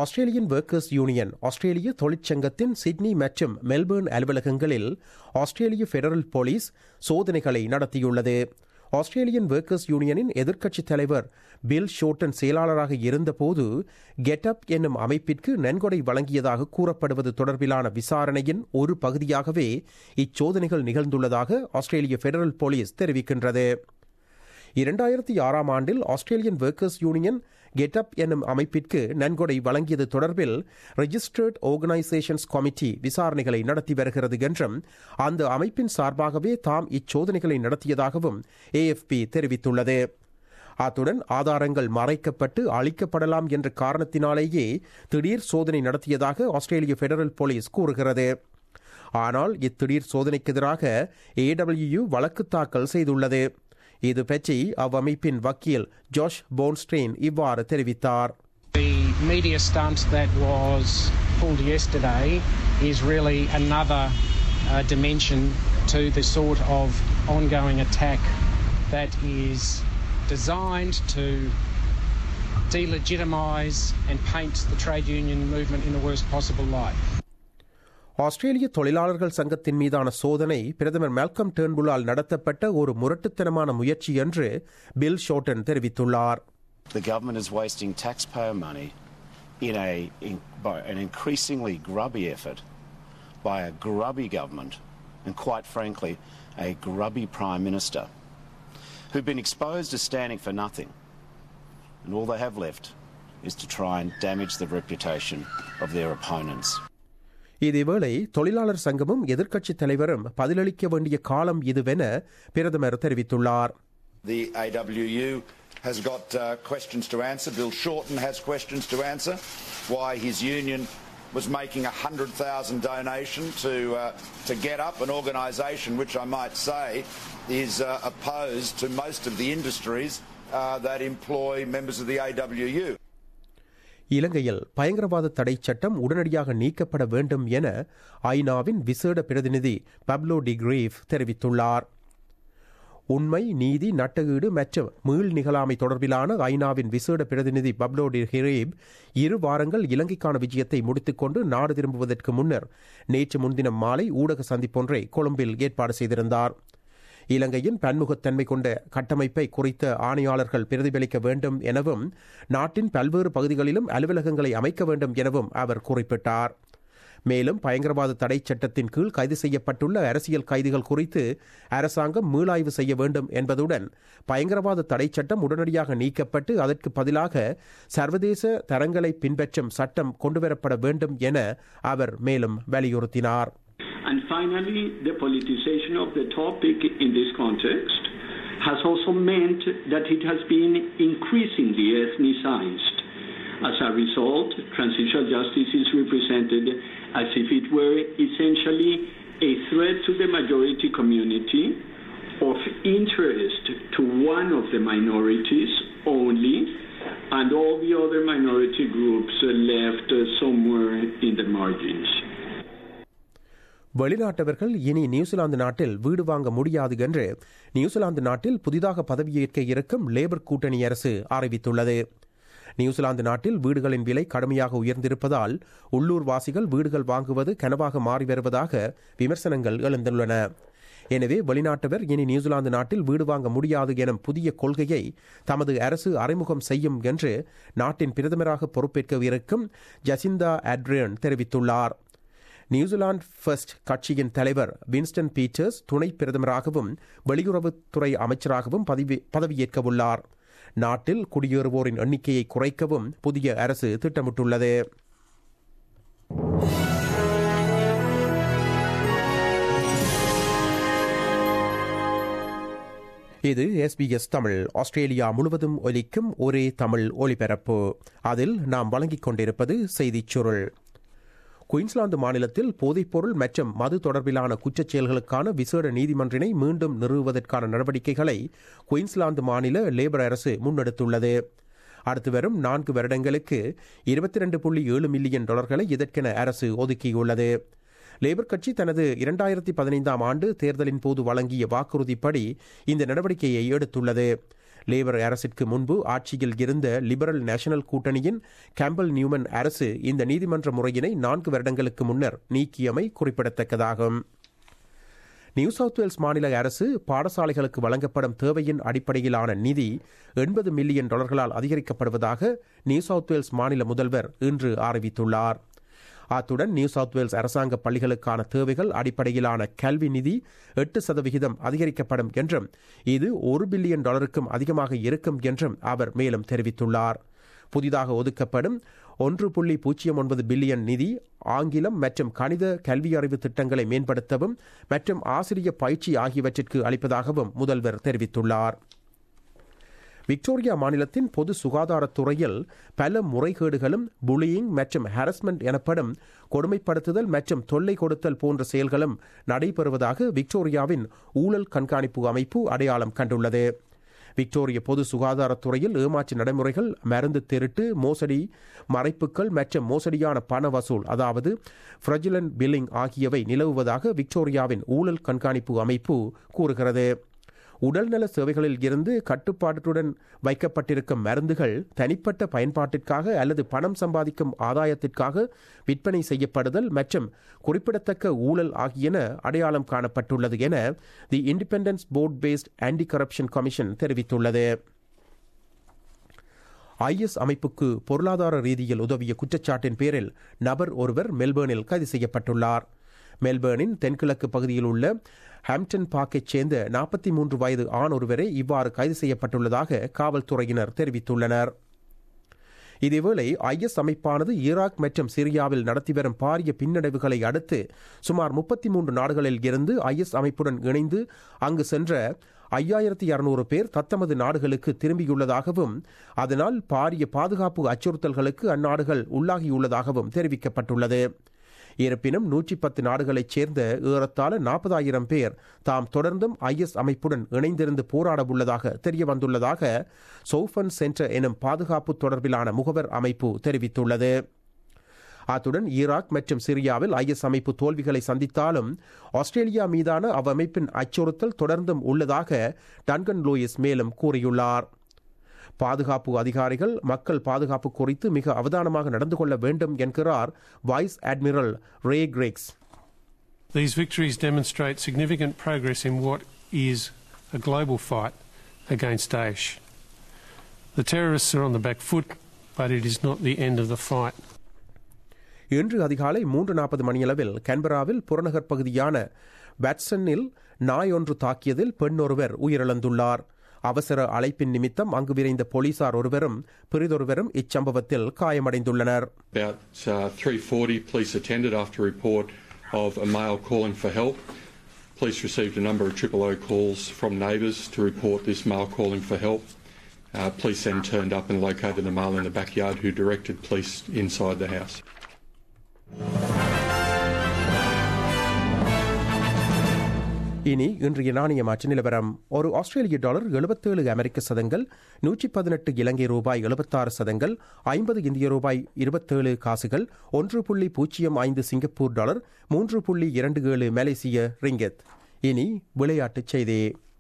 Australian workers union ஆஸ்திரேலிய தொழிற்சங்கத்தின் Sydney மற்றும் Melbourne அலுவலகங்களில் ஆஸ்திரேலிய ஃபெடரல் போலீஸ் சோதனைகளை நடத்தியுள்ளது. ஆஸ்திரேலியன் ஒர்க்கர்ஸ் யூனியனின் எதிர்க்கட்சித் தலைவர் பில் ஷோர்டன் செயலாளராக இருந்தபோது கெட்டப் என்னும் அமைப்பிற்கு நன்கொடை வழங்கியதாக கூறப்படுவது தொடர்பிலான விசாரணையின் ஒரு பகுதியாகவே இச்சோதனைகள் நிகழ்ந்துள்ளதாக ஆஸ்திரேலிய ஃபெடரல் போலீஸ் தெரிவிக்கின்றது. 2006 ஆண்டில் ஆஸ்திரேலியன் ஒர்க்கர்ஸ் யூனியன் கெட்டப் என்னும் அமைப்பிற்கு நன்கொடை வழங்கியது தொடர்பில் ரெஜிஸ்டர்ட் ஆர்கனைசேஷன்ஸ் கமிட்டி விசாரணைகளை நடத்தி வருகிறது என்றும் அந்த அமைப்பின் சார்பாகவே தாம் இச்சோதனைகளை நடத்தியதாகவும் AFP தெரிவித்துள்ளது. அத்துடன் ஆதாரங்கள் மறைக்கப்பட்டு அளிக்கப்படலாம் என்ற காரணத்தினாலேயே திடீர் சோதனை நடத்தியதாக ஆஸ்திரேலிய ஃபெடரல் போலீஸ் கூறுகிறது. ஆனால் இத்திடீர் சோதனைக்கு எதிராக AWU வழக்கு தாக்கல் செய்துள்ளது. இது பற்றி அவ்வமைப்பின் வக்கீல் ஜாஷ் போன்ஸ்ட்ரெயின் இவ்வாறு தெரிவித்தார். The media stunt that was pulled yesterday is really another dimension to the sort of ongoing attack that is designed to delegitimise and paint the trade union movement in the worst possible light. ஆஸ்திரேலிய தொழிலாளர்கள் சங்கத்தின் மீதான சோதனை பிரதமர் Malcolm டர்ன்புல்லால் நடத்தப்பட்ட ஒரு முரட்டுத்தனமான முயற்சி என்று bill ஷோர்டன் தெரிவித்துள்ளார். The government is wasting taxpayer money by an increasingly grubby effort by a grubby government and quite frankly a grubby Prime Minister who've been exposed as standing for nothing and all they have left is to try and damage the reputation of their opponents. இதேவேளை தொழிலாளர் சங்கமும் எதிர்க்கட்சித் தலைவரும் பதிலளிக்க வேண்டிய காலம் இதுவென பிரதமர் தெரிவித்துள்ளார். The AWU has got questions to answer. Bill Shorten has questions to answer. Why his union was making 100,000 donation to Get Up, an organisation which I might say is opposed to most of the industries that employ members of the AWU. இலங்கையில் பயங்கரவாத தடை சட்டம் உடனடியாக நீக்கப்பட வேண்டும் என ஐநாவின் விசேட பிரதிநிதி பப்லோ டி கிரீஃப் தெரிவித்துள்ளார். உண்மை, நீதி, நட்டஈடு மற்றும் மீள் நிகழாமை தொடர்பிலான ஐநாவின் விசேட பிரதிநிதி பப்லோ டி கிரீஃப் 2 வாரங்கள் இலங்கைக்கான விஜயத்தை முடித்துக்கொண்டு நாடு திரும்புவதற்கு முன்னர் நேற்று முன்தினம் மாலை ஊடக சந்திப்பொன்றை கொழும்பில் ஏற்பாடு செய்திருந்தார். இலங்கையின் பன்முகத்தன்மை கொண்ட கட்டமைப்பை குறித்த ஆணையாளர்கள் பிரதிபலிக்க வேண்டும் எனவும் நாட்டின் பல்வேறு பகுதிகளிலும் அலுவலகங்களை அமைக்க வேண்டும் எனவும் அவர் குறிப்பிட்டார். மேலும் பயங்கரவாத தடை சட்டத்தின் கீழ் கைது செய்யப்பட்டுள்ள அரசியல் கைதிகள் குறித்து அரசாங்கம் மீளாய்வு செய்ய வேண்டும் என்பதுடன் பயங்கரவாத தடை சட்டம் உடனடியாக நீக்கப்பட்டு அதற்கு பதிலாக சர்வதேச தரங்களை பின்பற்றும் சட்டம் கொண்டுவரப்பட வேண்டும் என அவர் மேலும் வலியுறுத்தினார். And finally, the politicization of the topic in this context has also meant that it has been increasingly ethnicized. As a result, transitional justice is represented as if it were essentially a threat to the majority community, of interest to one of the minorities only, and all the other minority groups left somewhere in the margins. வெளிநாட்டவர்கள் இனி New Zealand நாட்டில் வீடு வாங்க முடியாது என்று New Zealand நாட்டில் புதிதாக பதவியேற்க இருக்கும் லேபர் கூட்டணி அரசு அறிவித்துள்ளது. நியூசிலாந்து நாட்டில் வீடுகளின் விலை கடுமையாக உயர்ந்திருப்பதால் உள்ளூர் வாசிகள் வீடுகள் வாங்குவது கனவாக மாறி வருவதாக விமர்சனங்கள் எழுந்துள்ளன. எனவே வெளிநாட்டவர் இனி நியூசிலாந்து நாட்டில் வீடு வாங்க முடியாது எனும் புதிய கொள்கையை தமது அரசு அறிமுகம் செய்யும் என்று நாட்டின் பிரதமராக பொறுப்பேற்க இருக்கும் ஜசிந்தா ஆட்ரியன் தெரிவித்துள்ளார். நியூசிலாந்து ஃபர்ஸ்ட் கட்சியின் தலைவர் வின்ஸ்டன் பீட்டர்ஸ் துணை பிரதமராகவும் வெளியுறவுத்துறை அமைச்சராகவும் பதவியேற்கவுள்ளார். நாட்டில் குடியேறுவோரின் எண்ணிக்கையை குறைக்கவும் புதிய அரசு திட்டமிட்டுள்ளது. இது SBS தமிழ். ஆஸ்திரேலியா முழுவதும் ஒலிக்கும் ஒரே தமிழ் ஒலிபரப்பு. அதில் நாம் வழங்கிக் கொண்டிருப்பது செய்திச் சுருள். குயின்ஸ்லாந்து மாநிலத்தில் போதைப்பொருள் மற்றும் மது தொடர்பிலான குற்றச் செயல்களுக்கான விசேட நீதிமன்றினை மீண்டும் நிறுவுவதற்கான நடவடிக்கைகளை குயின்ஸ்லாந்து மாநில லேபர் அரசு முன்னெடுத்துள்ளது. அடுத்து வரும் 4 வருடங்களுக்கு $22.7 மில்லியன் இதற்கென அரசு ஒதுக்கியுள்ளது. லேபர் கட்சி தனது 2015 ஆண்டு தேர்தலின் போது வழங்கிய வாக்குறுதிப்படி இந்த நடவடிக்கையை எடுத்துள்ளது. லேபர் அரசிற்கு முன்பு ஆட்சியில் இருந்த லிபரல் நேஷனல் கூட்டணியின் கேம்பல் நியூமன் அரசு இந்த நீதிமன்ற முறையினை 4 வருடங்களுக்கு முன்னர் நீக்கியமை குறிப்பிடத்தக்கதாகும். நியூ சவுத் வேல்ஸ் மாநில அரசு பாடசாலைகளுக்கு வழங்கப்படும் தேவையின் அடிப்படையிலான நிதி $80 மில்லியன் அதிகரிக்கப்படுவதாக நியூ சவுத் வேல்ஸ் மாநில முதல்வர் இன்று அறிவித்துள்ளார். அத்துடன் நியூ சவுத் வேல்ஸ் அரசாங்க பள்ளிகளுக்கான தேவைகள் அடிப்படையிலான கல்வி நிதி 8% அதிகரிக்கப்படும் என்றும் இது $1 பில்லியன் அதிகமாக இருக்கும் என்றும் அவர் மேலும் தெரிவித்துள்ளார். புதிதாக ஒதுக்கப்படும் 1.09 பில்லியன் நிதி ஆங்கிலம் மற்றும் கணித கல்வி அறிவு திட்டங்களை மேம்படுத்தவும் மற்றும் ஆசிரிய பயிற்சி ஆகியவற்றிற்கு அளிப்பதாகவும் முதல்வர் தெரிவித்துள்ளார். விக்டோரியா மாநிலத்தின் பொது சுகாதாரத்துறையில் பல முறைகேடுகளும் புலியிங் மற்றும் ஹாரஸ்மெண்ட் எனப்படும் கொடுமைப்படுத்துதல் மற்றும் தொல்லை கொடுத்தல் போன்ற செயல்களும் நடைபெறுவதாக விக்டோரியாவின் ஊழல் கண்காணிப்பு அமைப்பு அடையாளம் கண்டுள்ளது. விக்டோரிய பொது சுகாதாரத்துறையில் ஏமாற்று நடைமுறைகள், மருந்து திருட்டு, மோசடி, மறைப்புகள் மற்றும் மோசடியான பண வசூல் அதாவது ஃப்ராடுலன்ட் பில்லிங் ஆகியவை நிலவுவதாக விக்டோரியாவின் ஊழல் கண்காணிப்பு அமைப்பு கூறுகிறது. உடல்நல சேவைகளில் இருந்து கட்டுப்பாட்டுடன் வைக்கப்பட்டிருக்கும் மருந்துகள் தனிப்பட்ட பயன்பாட்டிற்காக அல்லது பணம் சம்பாதிக்கும் ஆதாயத்திற்காக விற்பனை செய்யப்படுதல் மற்றும் குறிப்பிடத்தக்க ஊழல் ஆகியன அடையாளம் காணப்பட்டுள்ளது என the Independence Broad Based Anti Corruption Commission தெரிவித்துள்ளது. IS அமைப்புக்கு பொருளாதார ரீதியில் உதவிய குற்றச்சாட்டின் பேரில் நபர் ஒருவர் மெல்பர்னில் கைது செய்யப்பட்டுள்ளார். மெல்பர்னின் தென்கிழக்கு பகுதியில் உள்ள ஹாம்ப்டன் பார்க்கைச் சேர்ந்த 43 வயது ஆண் ஒருவரே இவ்வாறு கைது செய்யப்பட்டுள்ளதாக காவல்துறையினர் தெரிவித்துள்ளனர். இதேவேளை IS அமைப்பானது ஈராக் மற்றும் சிரியாவில் நடத்தி வரும் பாரிய பின்னடைவுகளை அடுத்து சுமார் 33 நாடுகளில் இருந்து IS அமைப்புடன் இணைந்து அங்கு சென்ற 5200 பேர் தத்தமது நாடுகளுக்கு திரும்பியுள்ளதாகவும் அதனால் பாரிய பாதுகாப்பு அச்சுறுத்தல்களுக்கு அந்நாடுகள் உள்ளாகியுள்ளதாகவும் தெரிவிக்கப்பட்டுள்ளது. இருப்பினும் 110 நாடுகளைச் சேர்ந்த ஏறத்தாழ 40,000 பேர் தாம் தொடர்ந்தும் IS அமைப்புடன் இணைந்திருந்து போராட உள்ளதாக தெரியவந்துள்ளதாக சோஃபன் சென்டர் எனும் பாதுகாப்பு தொடர்பிலான முகவர் அமைப்பு தெரிவித்துள்ளது. அத்துடன் ஈராக் மற்றும் சிரியாவில் IS அமைப்பு தோல்விகளை சந்தித்தாலும் ஆஸ்திரேலியா மீதான அவ்வமைப்பின் அச்சுறுத்தல் தொடர்ந்தும் உள்ளதாக டன்கன் லூயிஸ் மேலும் கூறியுள்ளார். பாதுகாப்பு அதிகாரிகள் மக்கள் பாதுகாப்பு குறித்து மிக அவதானமாக நடந்து கொள்ள வேண்டும் என்கிறார் vice admiral Ray Griggs. These victories demonstrate significant progress in what is a global fight against Daesh. The terrorists are on the back foot, but it is not the end of the fight. இன்று அதிகாலை 3:40 மணியளவில் கேன்பராவில் புறநகர் பகுதியான வாட்சனில் நாய் ஒன்று தாக்கியதில் பெண் ஒருவர் உயிரிழந்துள்ளார். அவசர அழைப்பின் நிமித்தம் அங்கு விரைந்த போலீசார் ஒருவரும் பிறிதொருவரும் இச்சம்பவத்தில் காயமடைந்துள்ளனர். About 3:40 police attended after a report of a male calling for help. Police received a number of 000 calls from neighbours to report this male calling for help. Police then turned up and located the male in the backyard who directed police inside the house. இனி இன்றைய நாணய மாற்று நிலவரம். ஒரு ஆஸ்திரேலிய dollar 77 அமெரிக்க சதங்கள், 118 இலங்கை ரூபாய் 76 சதங்கள், 50 இந்திய ரூபாய் 27 காசுகள், 1.05 சிங்கப்பூர் டாலர், 3.27 மலேசிய ரிங்கெத். இனி விளையாட்டுச் செய்தி.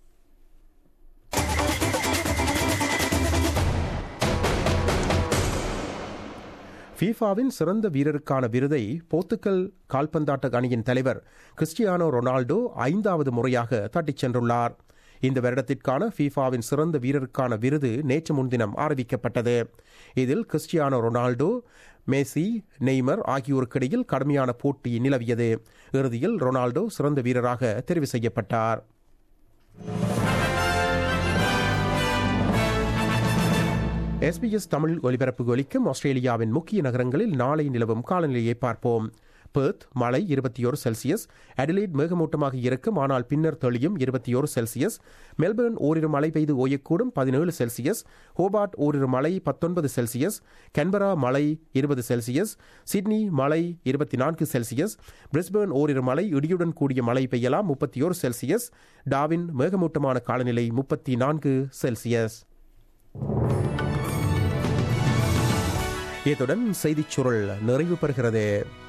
ஃபீஃபாவின் சிறந்த வீரருக்கான விருதை போர்த்துகல் கால்பந்தாட்ட அணியின் தலைவர் கிறிஸ்டியானோ ரொனால்டோ 5வது முறையாக தட்டிச் சென்றுள்ளார். இந்த வருடத்திற்கான ஃபீஃபாவின் சிறந்த வீரருக்கான விருது நேற்று முன்தினம் அறிவிக்கப்பட்டது. இதில் கிறிஸ்டியானோ ரொனால்டோ, மெஸ்ஸி, நெய்மர் ஆகியோருக்கிடையில் கடுமையான போட்டி நிலவியது. இறுதியில் ரொனால்டோ சிறந்த வீரராக தெரிவு செய்யப்பட்டார். SBS தமிழ் ஒலிபரப்பு ஒலிக்கும் ஆஸ்திரேலியாவின் முக்கிய நகரங்களில் நாளை நிலவும் காலநிலையை பார்ப்போம். பெர்த் மழை 21 செல்சியஸ், அடிலைட் மேகமூட்டமாக இருக்கும் ஆனால் பின்னர் தெளியும் 21 செல்சியஸ், மெல்பர்ன் ஓரிரு மழை பெய்து ஓயக்கூடும் 17 செல்சியஸ், ஹோபார்ட் ஓரிரு மழை 19 செல்சியஸ், கேன்பரா மழை 20 செல்சியஸ், சிட்னி மழை 24 செல்சியஸ், பிரிஸ்பேர்ன் ஓரிரு மழை இடியுடன் கூடிய மழை பெய்யலாம் 31 செல்சியஸ், டார்வின் மேகமூட்டமான காலநிலை 34 செல்சியஸ். இத்துடன் செய்திச் சுருள் நிறைவு பெறுகிறது.